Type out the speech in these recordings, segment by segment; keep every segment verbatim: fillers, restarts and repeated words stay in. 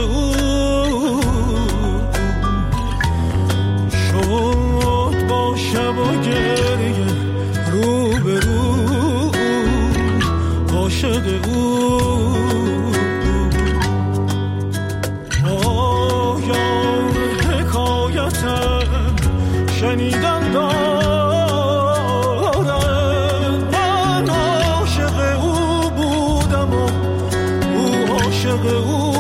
او شد با شب و گریه رو به رو عاشق او پایان حکایتم شنیدن دارد من عاشق او بودم و او عاشق او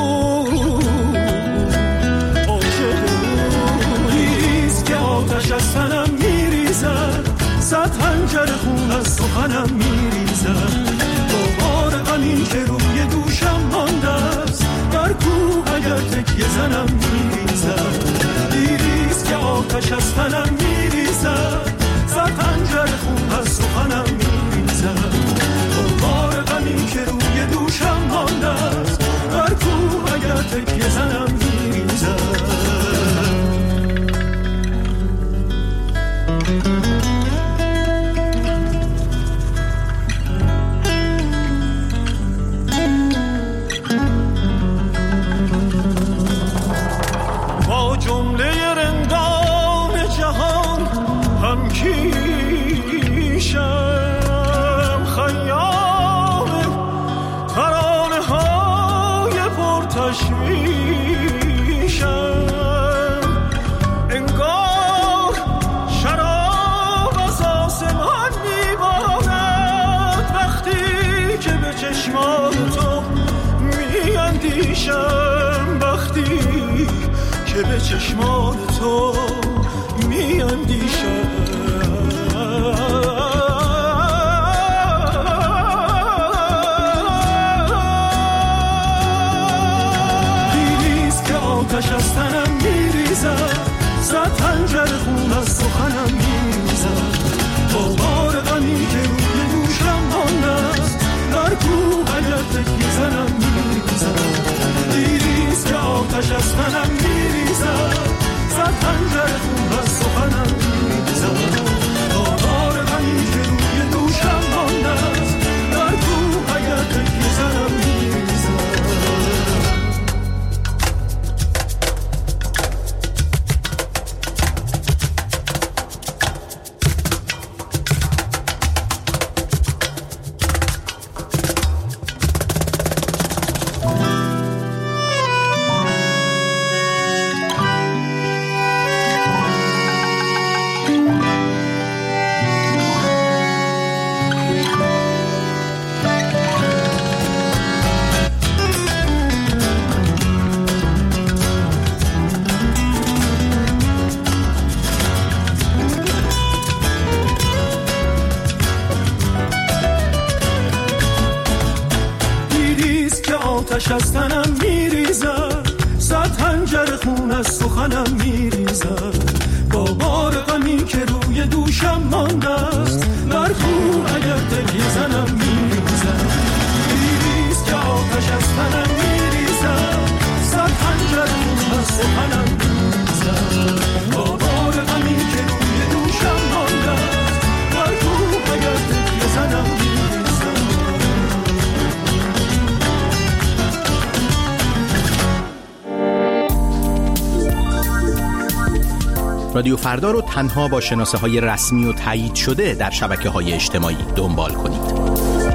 عاشق اویست که آتش از تنم میریزد صد خنجر خون از سخنم میریزد بار غمی که روی دوشم مانده است بر کوه اگر تکیه زنم میریزد دیریست که آتش از تنم میریزد صد خنجر خون از سخنم میریزد بار غمی که روی دوشم مانده است بر کوه اگر تکیه زنم میریزد با جمله رندان جهان هم کیشم خیام ترانه های پرتشویشم انگار شراب از آسمان میبارد وقتی که به چشمان تو میاندیشم وقتی که به چشمان تو میاندیشم دیریست که آتش از تنم میریزد صد خنجر خون از سخنم میریزد با بار غمی که روی دوشم مانده است در کوه اگر تکیه زنم میریزد دیریست که آتش از تنم میریزد صد خنجر خون از سخنم میریزد با بار غمی که روی دوشم مانده است در کوه اگر تکیه زنم میریزد آتش از تنم میریزد صد خنجر خون از سخنم میریزد با بار غمی که روی دوشم مانده است بر کوه اگر تکیه زنم میریزد دیریست که آتش از تنم میریزد صد خنجر خون از سخنم میریزد با بار غمی که روی دوشم مانده است بر کوه اگر تکیه زنم میریزد رادیو فردا رو تنها با شناسه های رسمی و تایید شده در شبکه های اجتماعی دنبال کنید.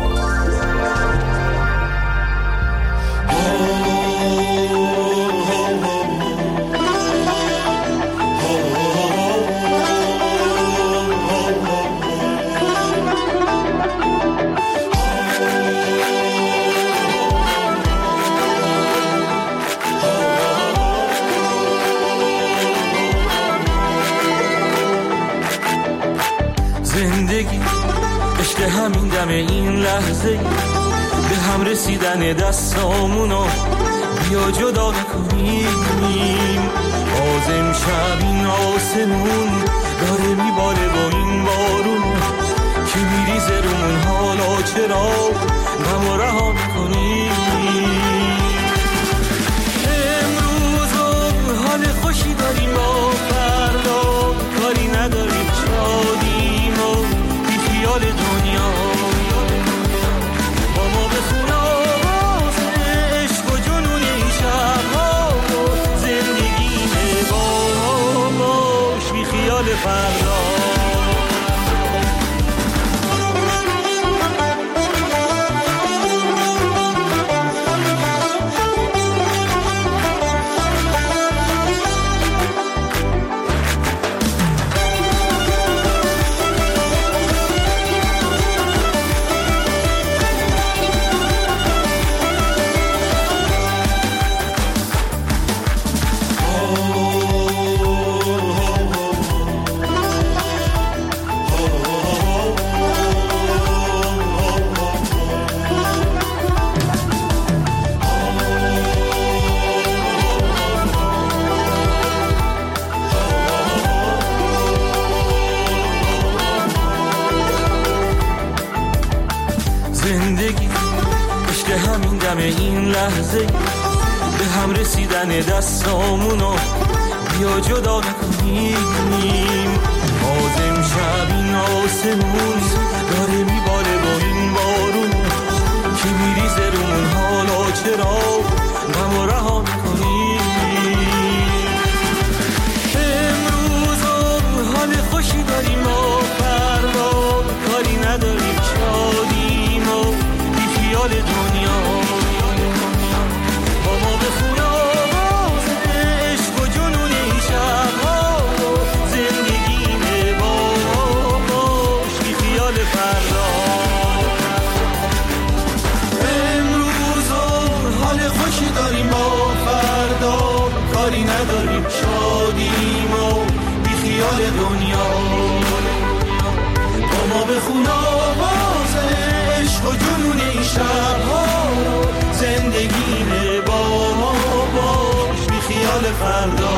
زندگی عشق همین دم این لحظه به هم رسیدن دستامونو بیا جدا نکنیم باز امشب این آسمون داره میباره با این بارون که میریزه رومون حالا چرا غم و رها میکنیم امروز حال خوشی داریم با فردا کاری نداریم شادیم و بی خیال دنیا با ما بخون آواز عشق و جنون این شبها لحظه به هم رسیدن دستامونو بیا جدا نکنیم. باز امشب این آسمون داره میباره با این بارون که میریزه رومون، حالا چرا غم و رها نکنیم. امروز حال خوشی داریم و فردا کاری نداریم، شادیم و بی خیال دنیا. با ما بخون آواز عشق و جنون این شبها، زندگیم با باش بی خیال فردا. امروز حال خوشی داریم و فردا کاری نداریم، شادیم و بی خیال دنیا. با ما بخون آواز عشق و جنون این شبها، زندگی با ما باش بی خیال فردا.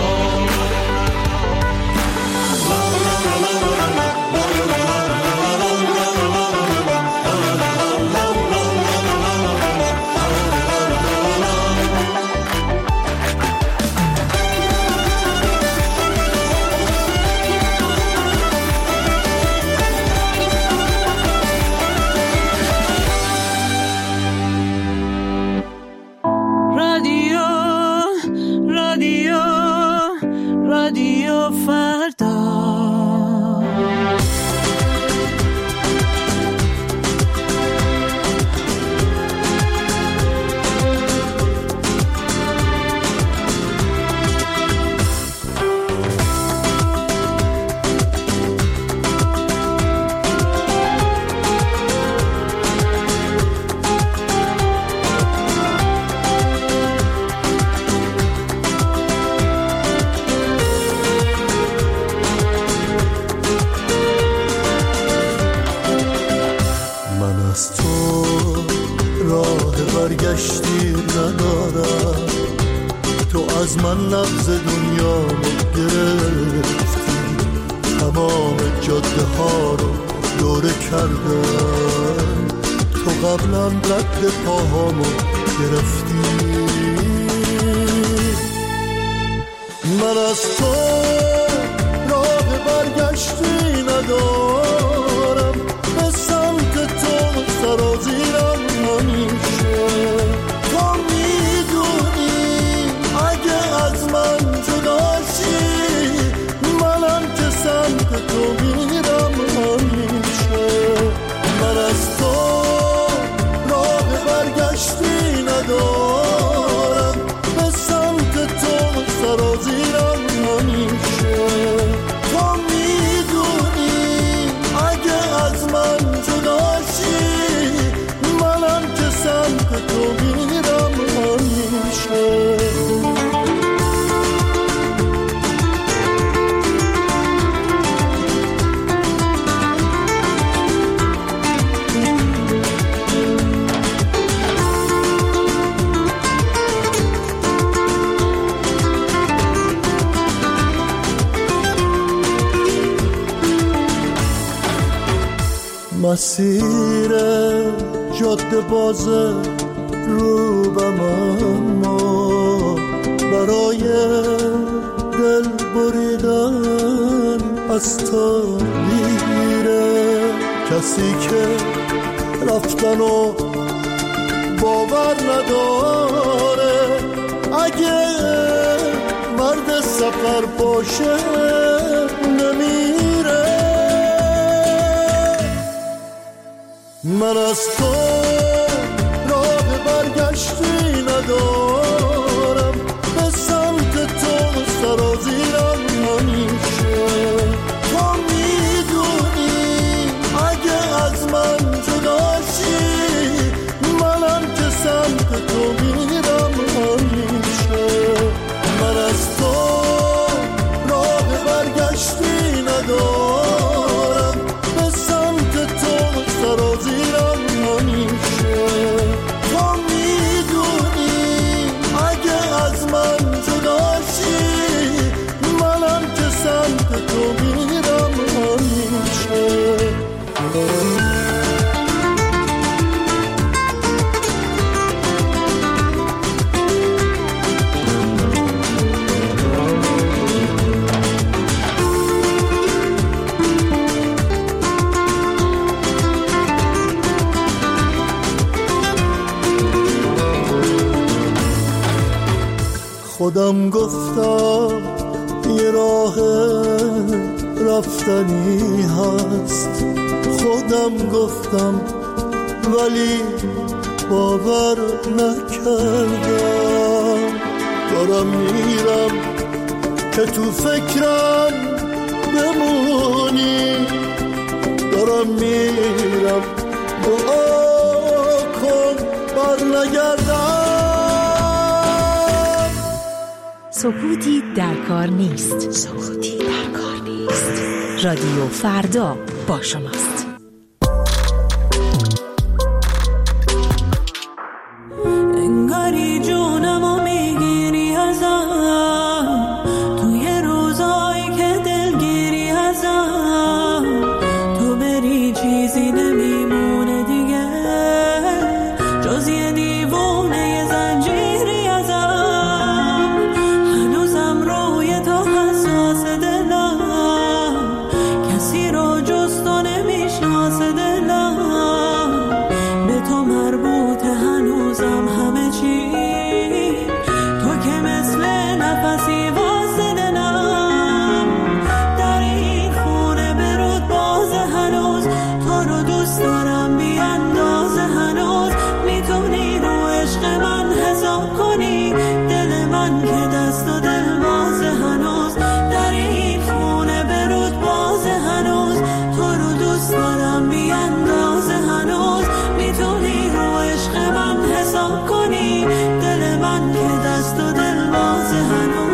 برگشتی ندارم، تو از من نبض دنیا رو گرفتی، تمام جاده ها رو دوره کردم، تو قبلا رد پاهامو گرفتی. من از تو راه برگشتی ندارم، به سمت تو سرازیرم همیشه. تو میدونی اگه از من جداشی، منم که سمت تو میرم همیشه. من از تو راه برگشتی ندارم، به سمت تو سرازیرم همیشه. تو میدونی اگه از من جداشی، منم که سمت تو میرم همیشه. مسیر جاده بازه رو بم، اما برای دل بریدن از تو میره. کسی که رفتن و باور نداره، اگه مرد سفر باشه نمیره. من از تو راه برگشتی ندارم، به سمت تو سرازیرم همیشه. تو میدونی اگه از من جداشی، منم که سمت تو میرم همیشه. من از تو راه برگشتی ندارم، به سمت تو سرازیرم همیشه. خودم گفتم یه راه رفتنی هست، خودم گفتم ولی باور نکردم. دارم میرم که تو فکرم بمونی، دارم میرم دعا کن بر نگردم. سکوتی در کار نیست، سکوتی در کار نیست. رادیو فردا با شماست. انگاری جونمو میگیری ازم، توی روزایی که دلگیری ازم، تو بری چیزی نمیمونه دیگه جز یه دیوونه یه زنجیری ازم. هنوزم روی تو حساس دلم، کسی رو جز تو نمیشناس دلم، به تو مربوطه هنوزم همه چی، تو که مثل نفسی واسه دلم. در این خونه برود باز هنوز، تو رو دوست دارم بی اندازه هنوز. میتونی رو عشق من حساب کنی، دل من که دست و دل باز هنوز. در این خونه برود باز هنوز، تو رو دوست دارم بی اندازه هنوز. میتونی رو عشق من حساب کنی، دل من که دست و دل باز هنوز.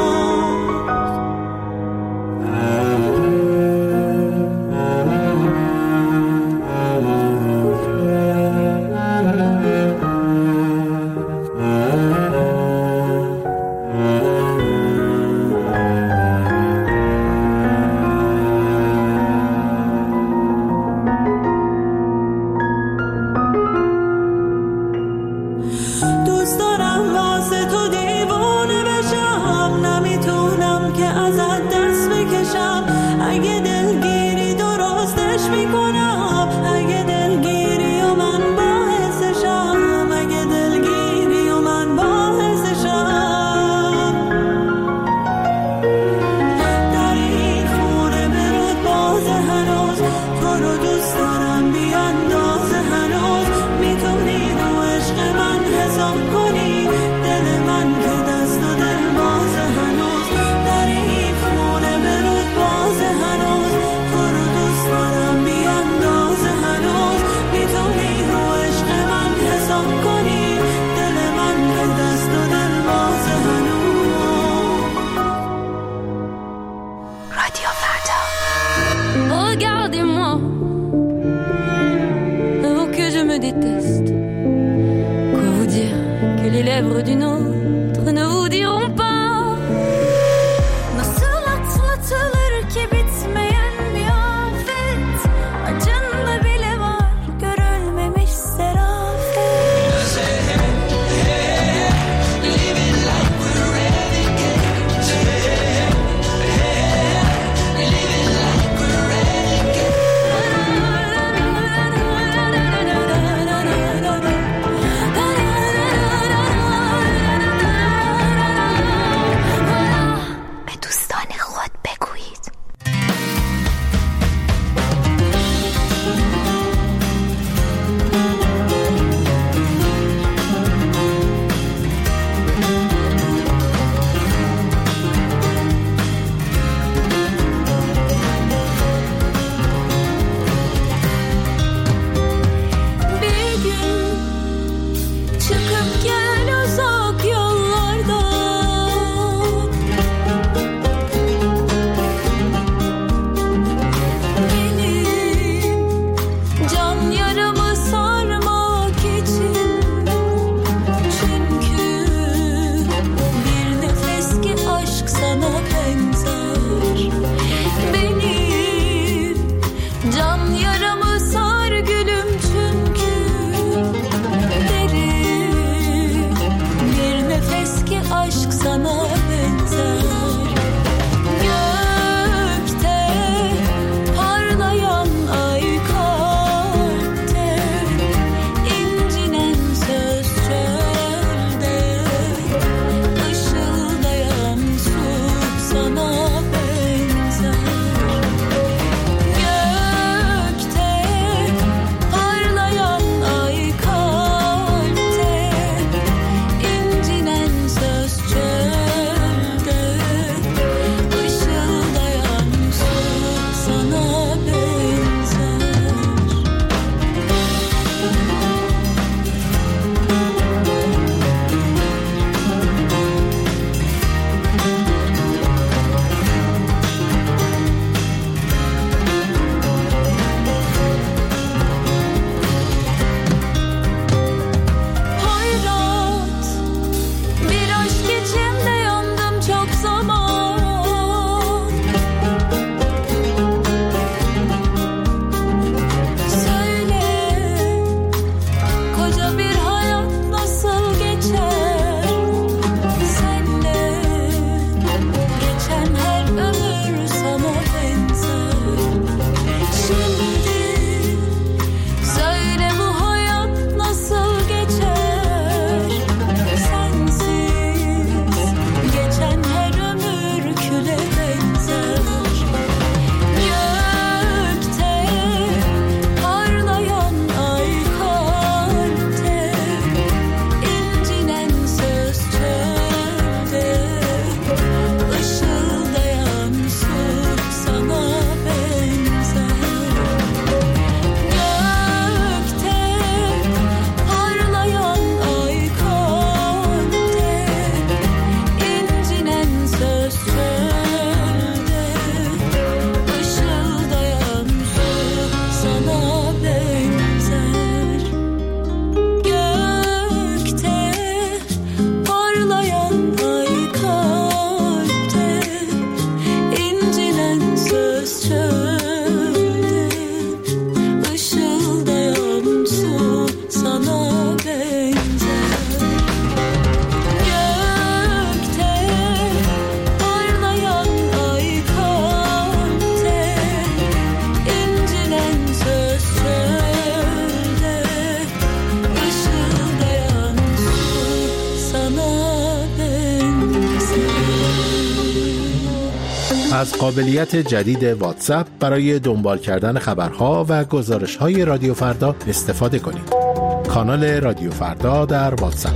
دوست دارم واسه تو دیوانه بشم، نمیتونم که ازت دست بکشم. اگه دلگیری درستش میکنم، اگه دلگیری و من باعثشم، اگه دلگیری و من باعثشم. در این خونه برود باز هنوز، تو رو دوست دارم بی اندازه هنوز. میتونی رو عشق من حساب کنی، دل من که دست و دل باز هنوز. در این از قابلیت جدید واتساپ برای دنبال کردن خبرها و گزارش‌های رادیو فردا استفاده کنید. کانال رادیو فردا در واتساپ.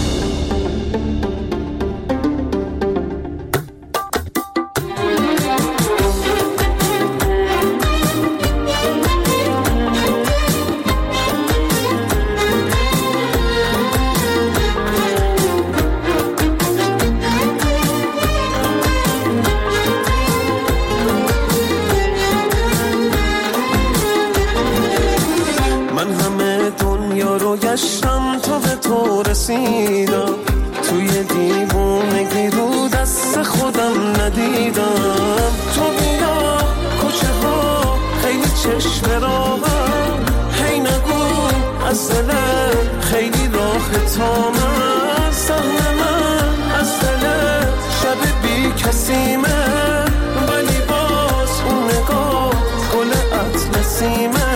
توی دیوونگی رو دست خودم ندیدم. تو بیا کوچه ها خیلی چشم راهم، هی نگو از دلت خیلی راه تا من. سهم من از دلت شب بی کسیمه، ولی باز اون نگاه گل اطلسیمه.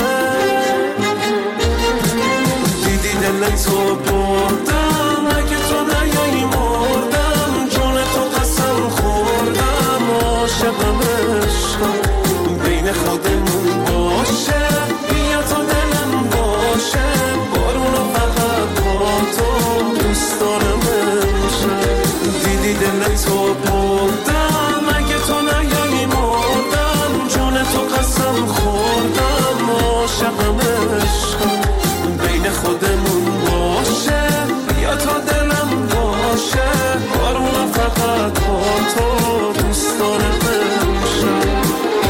دیدی دل تو بردم، اگه تو نیایی مردم. جون تو قسم خوردم، عاشقم عشقم بین خودمون باشه. بیا تا دلم باشه، بارونو فقط با تو دوست دارم امشب. دیدی دل تو بردم، اگه تو نیایی مردم. جون تو قسم خوردم، عاشقم عشقم بین خودمون باشه. بیا تا دلم باشه، بارونو فقط با تو دوست دارم امشب.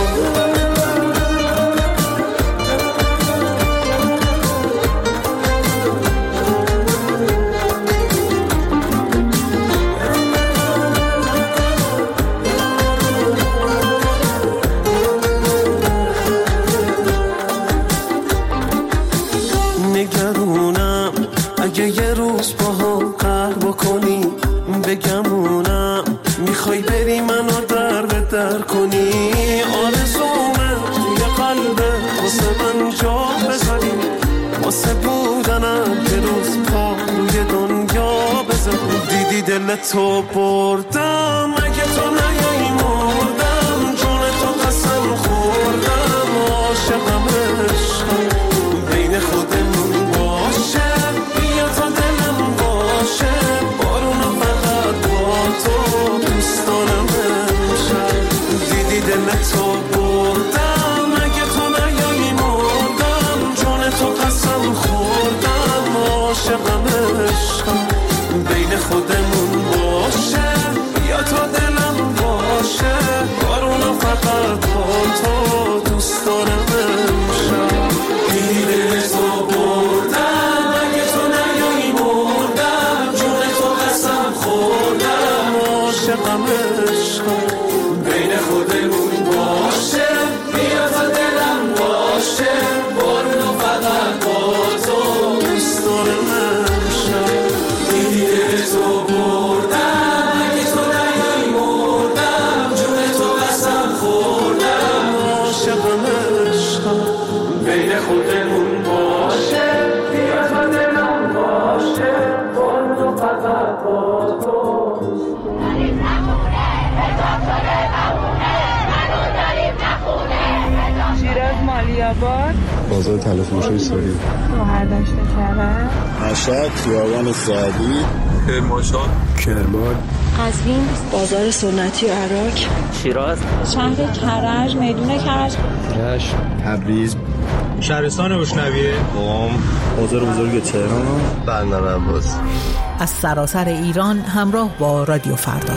نگرونم اگه یه روز با هم قهر بکنی، بگمونم میخوای بری منو در به در کنی. آرزومه توی قلبه واسه من جا بذاری، واسه بودنم که روز پا روی دنیا بذاری. دیدی دل تو بردم، اگه تو نیایی مردم. جون تو قسم خوردم، عاشقم عشقم بین خودمون باشه. بیا تا دلم باشه، بارونو فقط با تو دوست دارم امشب. دیدی دل تو بردم، اگه تو نیایی مردم. جون تو قسم خوردم، عاشقم عشقم بین خودمون باشه. بیا تا دلم باشه، بارونو فقط با تو دوست دارم امشب. دیدی دل تو بردم، اگه تو نیایی مردم. جون تو قسم خوردم، عاشقم عشقم بین خودمون باشه. بیا تا دلم باشه، بارونو فقط با تو دوست دارم امشب. دیدی دل تو بردم، اگه تو نیایی مردم. جون تو قسم خوردم، عاشقم عشقم بین خودمون باشه. بیا تا دلم باشه، بارونو فقط با تو. شیراز مالیاباد، بازار تلفروشی سوری، مهردشت کرد، مشهد خیابان سعدی، کرمانشاه، کرمان، قزوین، بازار سنتی و عراق، شیراز، شهر کرج، میدون کرج، رشت، تبریز، شهرستان بوشنویه، قم، بازار بزرگ تهران، بندر عباس. از سراسر ایران همراه با رادیو فردا.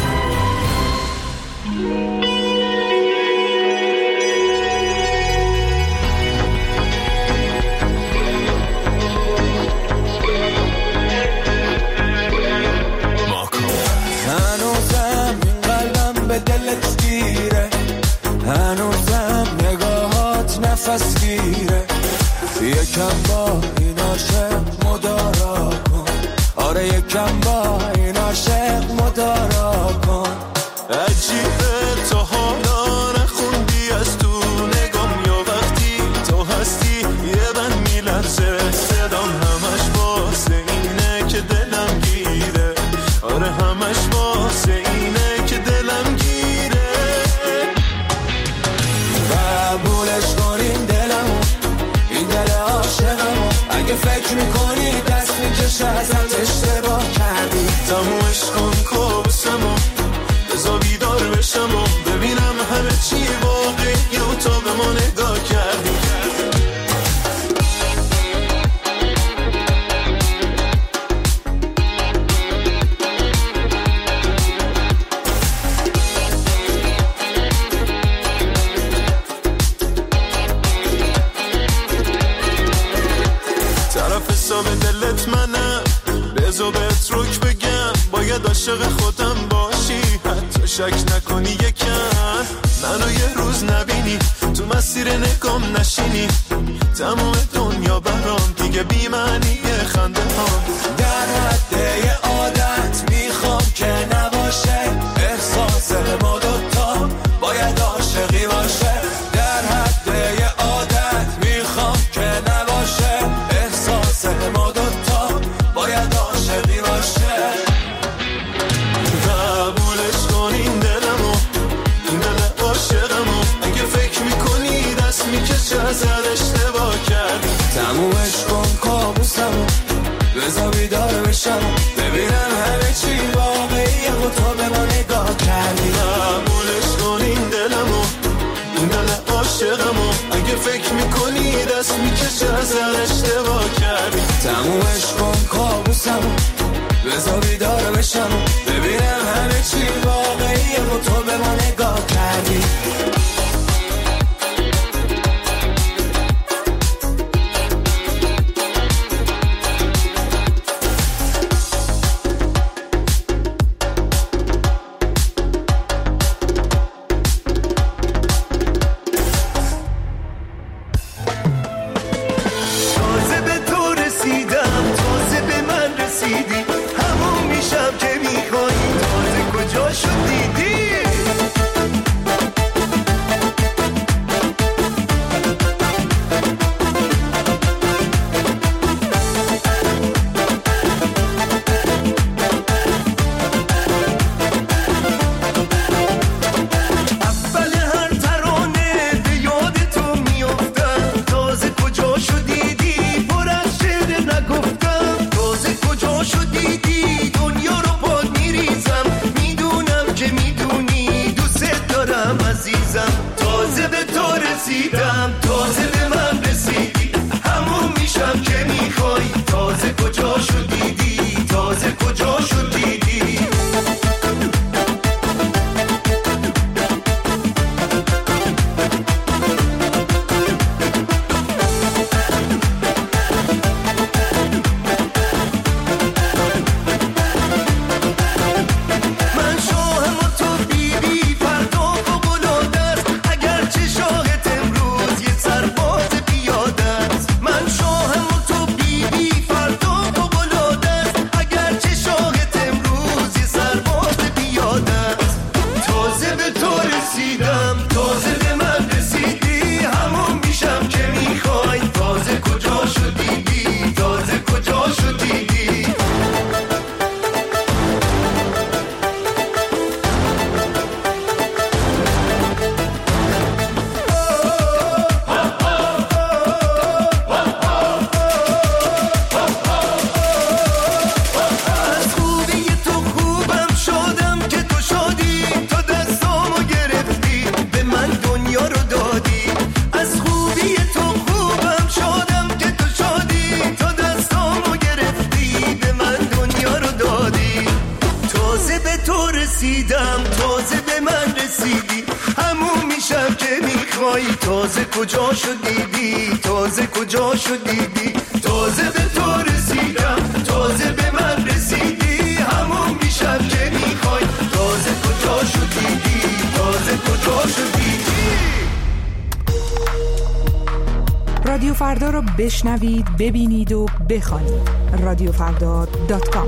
هنوزم این قلبم به دلت گیره، هنوزم نگاهات نفس گیره. یکم با این عاشق مدارا کن، آره یکم با این عاشق مدارا کن. عجیبه تو حالا نخوندی از تو نگام، یا وقتی تو هستی یه بند میلرزه صدام. همش واسه اینه که دلم گیره، آره همش واسه اینه که دلم گیره. عاشق خودم باشی، حتی شک نکنی یکم منو یه روز نبینی، تو مسیر نگام نشینی، تمام دنیا برام دیگه بی معنیه خنده ها. در حد یه عادت میخوام که نباشه، احساس ما دوتا باید عاشقی باشه. در حد یه عادت میخوام که نباشه، احساس ما دوتا باید عاشقی باشه. قبولش کن این دلمو، این دل عاشقمو، اگه فکر میکنی دست میکشه ازت اشتباه کردی. تمومش کن کابوسمو، بذار بیدار بشم ببینم همه چی واقعیه و تو به ما نگاه کردی. قبولش کن این دلمو، این دل عاشقمو، اگه فکر میکنی دست میکشه ازت اشتباه کردی. تمومش کن کابوسمو، بذار بیدار بشم ببینم همه چی واقعیه و تو به ما نگاه کردی. تازه کجا شدیدی، تازه کجا شدیدی، تازه به تو رسیدم، تازه به من رسیدی، همون میشم که میخوای، تازه کجا شدیدی، تازه کجا شدیدی. رادیو فردا رو بشنوید، ببینید و بخوانید. رادیو فردا دات کام.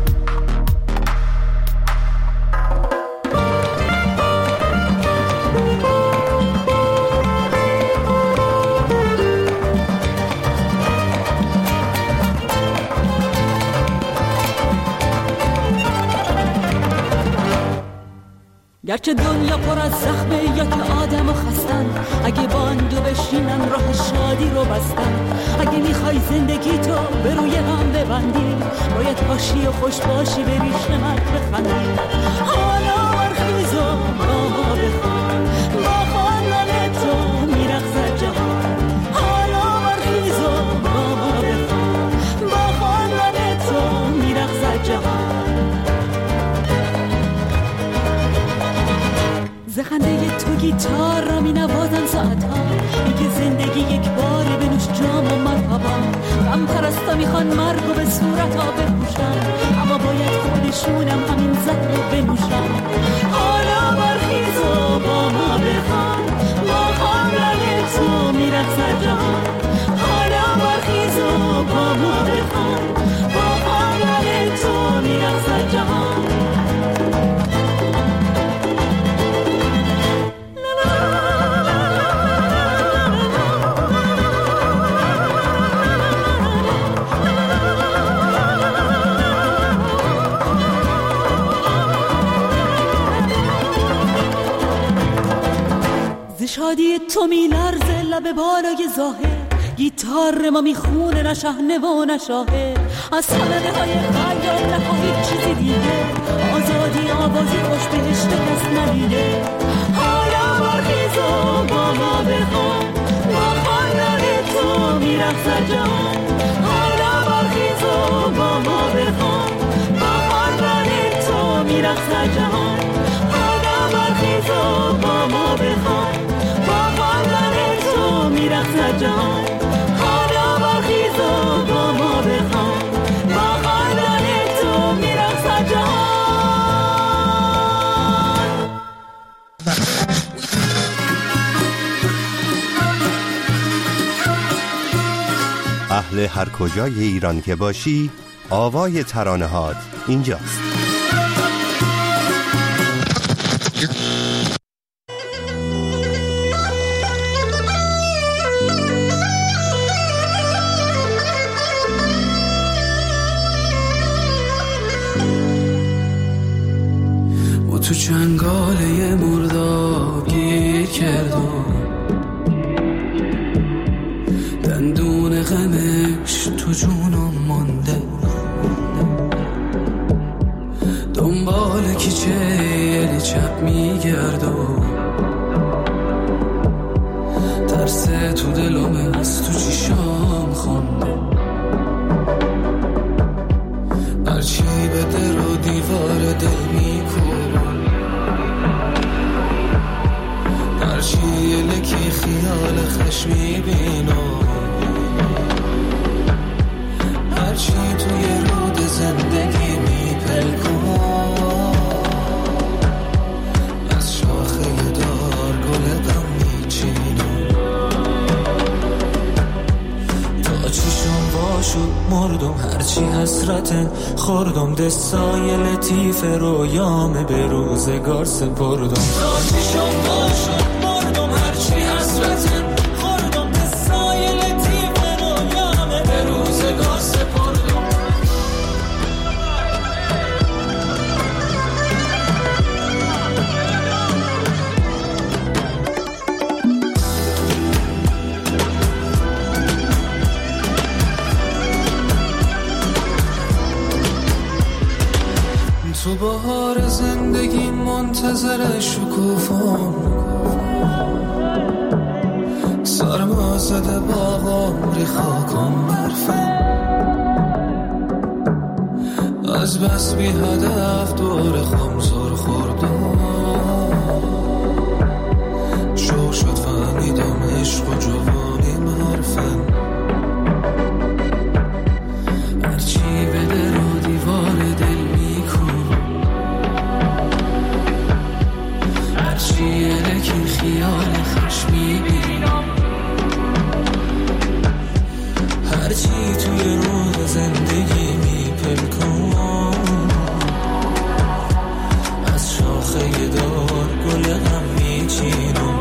گرچه دنیا پر از زخمه یا که آدم و خستن، اگه باندو بشینن راه شادی رو بستن. اگه میخوای زندگی تو به روی هم ببندی، باید باشی و خوش باشی، به ریش من بخندی. حالا برخیز و با ما بخوان، با خواندن تو میرقصد جهان. حالا برخیز و با ما بخوان، با خواندن تو میرقصد جهان. زخنده تو گیتار را می نوازن ساعت ها، اینکه زندگی یک باره بنوش جام و مرها. هوا. غم پرستا میخوان مرگو به صورت ها بپوشن، اما باید خودشونم همین زهر رو بنوشن. حالا برخیز و با ما بخوان، با خواندن تو میرقصد جهان. حالا برخیز و با ما بخوان، با خواندن تو میرقصد جهان. شادی تو می لرزه لب بالای ظاهر، گیتار ما میخونه نه شحنه و نه شاهر. از صدمه های خیال نخواهی چیزی دیگه، آزادی آوازی خوش بهشت کس ندیده. حالا برخیز و با ما بخوان، با خواندن تو میرقصد جهان. حالا برخیز و با ما بخوان، با خواندن تو میرقصد جهان. حالا برخیز و با ما بخوان، میرقصد جهان. حالا برخیز و با ما بخوان، با خواندن تو میرقصد جهان. اهل هر کجای ایران که باشی، آوای ترانه هات اینجاست. تو چنگاله مرداب گیر کرد و دندون غمش تو جونم مانده. دنبال کیچه چپ میگرد و ترس تو دلم از تو چیشام خونده. هرچی به در و دیوار دل میکنم، هرچی لکی خیال خش میبینم، هرچی توی رود زندگی میپلکم، از شاخه دار گل غم میچینم. تا چیشم باشو مردم، هرچی حسرته خوردم، دستای لطیف رویام به روزگار سپردم. تا چیشم باشو مردم، هرچی حسرته خوردم، دستای لطیف رویام به روزگار سپردم. تو بهار زندگی منتظر شکوفام، سرما زده باغام ری خاکم برفم. از بس بی هدف دور خمزور خوردم، شوق شد فهمیدم عشق و جوانیم حرفم. هرچی به در و دیوار دل که خیال خوش میبینم، هرچی توی رود زندگی میپلکم، از شاخه دار گل غم میچینم.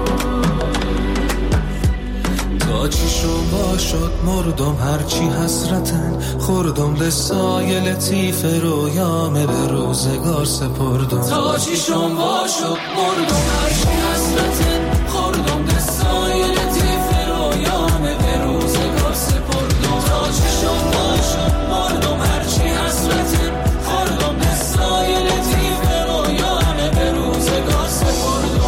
تا چیشم باشد مردم، هرچی حسرتن خوردم، دستای لطیف رویامه به روزگار سپردم. تا چیشم باشد مردم، هرچی حسرتن خوردم، دستای لطیف رویامه به روزگار سپردم. تا چیشم باشد مردم، هرچی حسرتن خوردم، دستای لطیف رویامه به روزگار سپردم.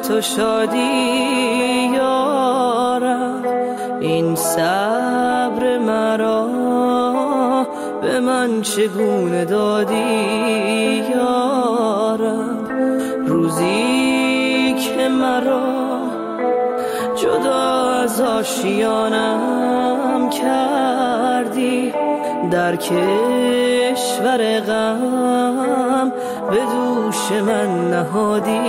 شات و شادی یارم، این صبر مرا به من چگونه دادی یارم، روزی که مرا جدا از آشیانم کردی، در کشور غم به دوش من نهادی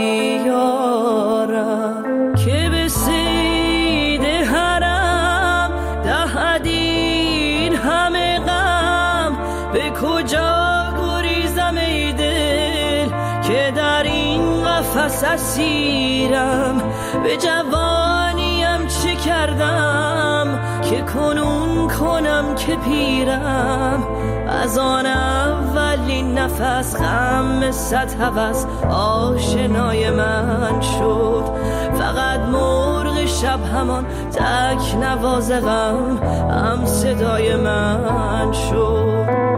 یارم، که به صید حرم دهدین همه غم، به کجا گریزم ای دل که در این قفس اسیرم، به جوانیم چه کردم که کنون کنم که پیرم، از آن اولین نفس غم صد هوس آشنای من شد، فقط مرغ شب همان تک نواز غم هم صدای من شد.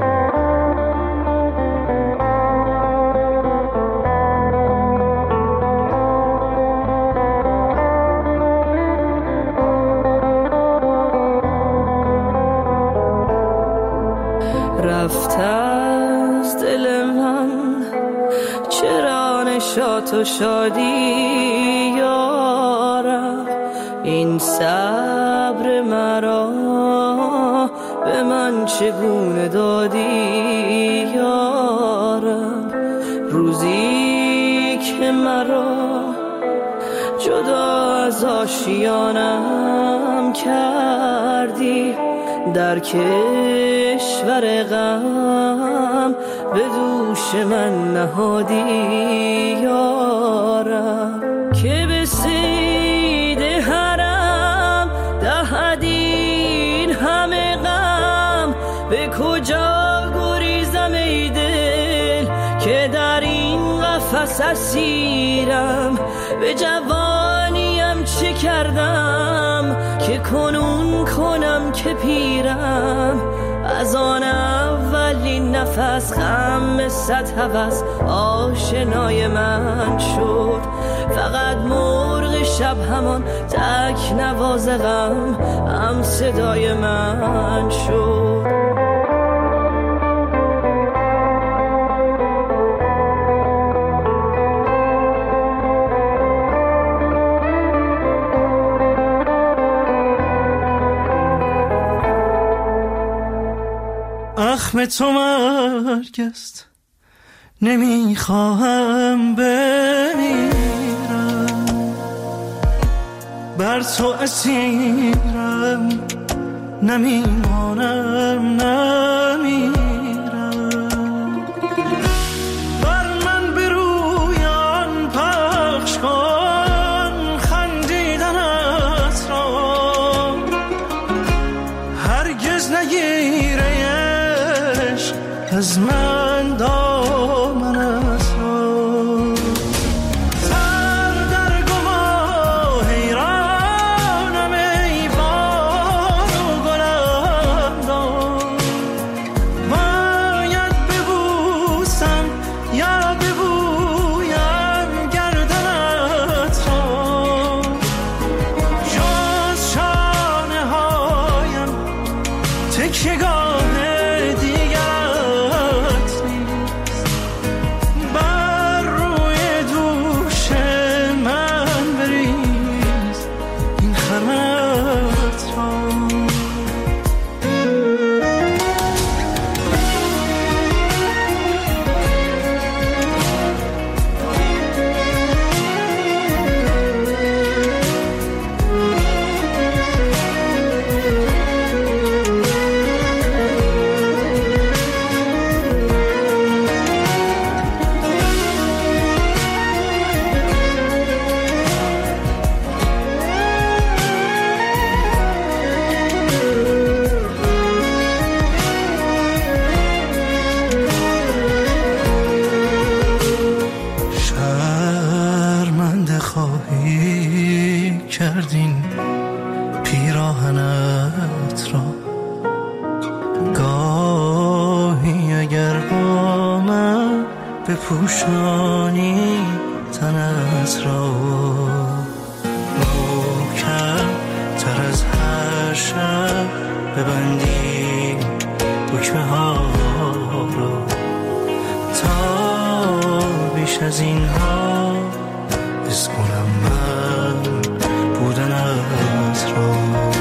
رفت از دل من چرا نشاط و شادی یارم، این صبر مرا به من چگونه دادی یارم، روزی که مرا جدا از آشیانم کردی، در کشور غم به دوش من نهادی یارم، که به صید حرم دهدین همه غم، به کجا گریزم ای دل که در این قفس اسیرم، به جوانیم چه کردم که کنون کنم که پیرم، از آن اولین نفس غم صد هوس آشنای من شد، فقط مرغ شب همان تک نواز غم هم صدای من شد. زخم تو مرگ است، نمیخواهم بمیرم، بر تو اسیرم، نمیمانم نمیرم، بر من برویان پخش کن خندیدنت را، هرگز نگیره از من دامنت را، سر در گما حیرانم ای باد و گلم را، باید ببوسم یا ببویم گردنت را، جز شانه هایم تکیه‌گاه کردین پیراهنت را، گاهی اگر با من بپوشانی تنت را محکم تر از هر شب ببندی دکمه ها را تا بیش از اینها حس کنم من بودنت را.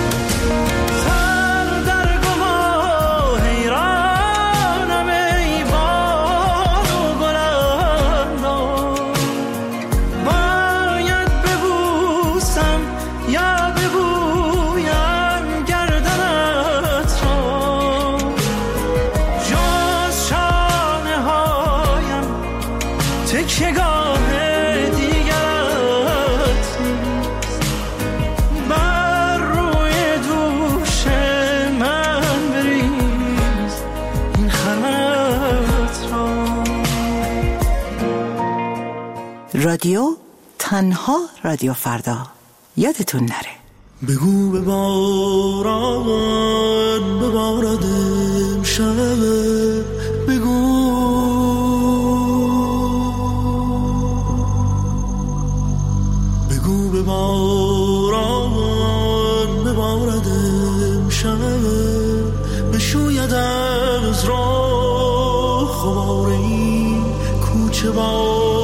رادیو تنها رادیو فردا، یادتون نره. بگو به باران ببارد امشب، بگو بگو به باران ببارد امشب، بشوید از راه غبار این کوچه با